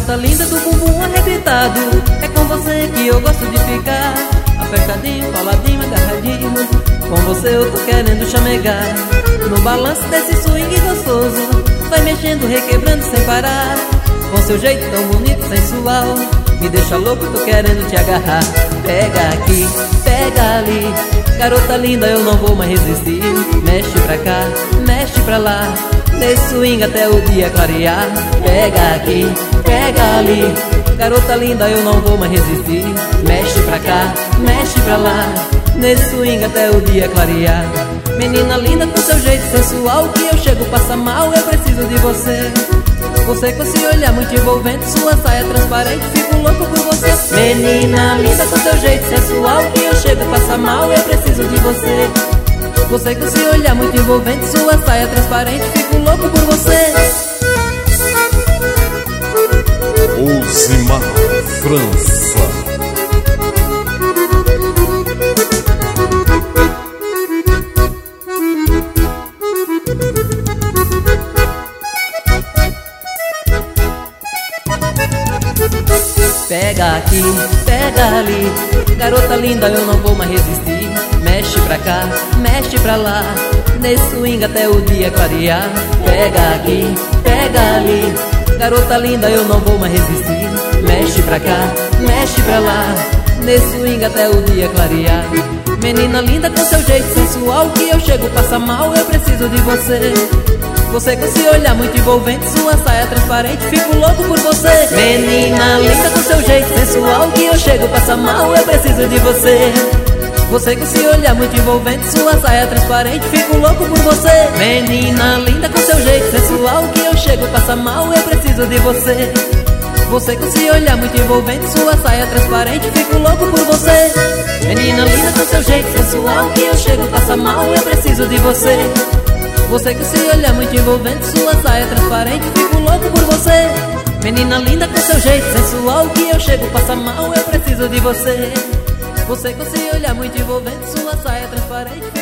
Garota linda do bumbum arrebitado, é com você que eu gosto de ficar. Apertadinho, coladinho, agarradinho, com você eu tô querendo chamegar. No balanço desse swing gostoso, vai mexendo, requebrando sem parar. Com seu jeito tão bonito, sensual, me deixa louco, tô querendo te agarrar. Pega aqui, pega ali, garota linda, eu não vou mais resistir. Mexe pra cá, mexe pra lá, nesse swing até o dia clarear. Pega aqui, pega ali, garota linda, eu não vou mais resistir. Mexe pra cá, mexe pra lá, nesse swing até o dia clarear. Menina linda com seu jeito sensual, que eu chego, passa mal, eu preciso de você. Você com esse olhar muito envolvente, sua saia transparente, fico louco por você. Menina linda com seu jeito sensual, que eu chego, passa mal, eu preciso de você. Você com esse olhar muito envolvente, sua saia transparente, fico louco por você. Osimar França. Pega aqui, pega ali, garota linda, eu não vou mais resistir. Mexe pra cá, mexe pra lá, nesse swing até o dia clarear. Pega aqui, pega ali, garota linda, eu não vou mais resistir. Mexe pra cá, mexe pra lá, nesse swing até o dia clarear. Menina linda com seu jeito sensual, que eu chego, passa mal, eu preciso de você. Você com esse olhar muito envolvente, sua saia transparente, fico louco por você. Menina linda com seu jeito sensual, que eu chego, passa mal, eu preciso de você. Você com esse olhar muito envolvente, sua saia transparente, fico louco por você. Menina linda com seu jeito sensual, que eu chego, passa mal, eu preciso de você. Você com esse olhar muito envolvente, sua saia transparente, fico louco por você. Menina linda com seu jeito sensual, que eu chego, passa mal, eu preciso de você. Você com esse olhar muito envolvente, sua saia transparente, fico louco por você. Menina linda com seu jeito sensual, que eu chego, passa mal, eu preciso de você. Você com esse olhar muito envolvente, sua saia transparente.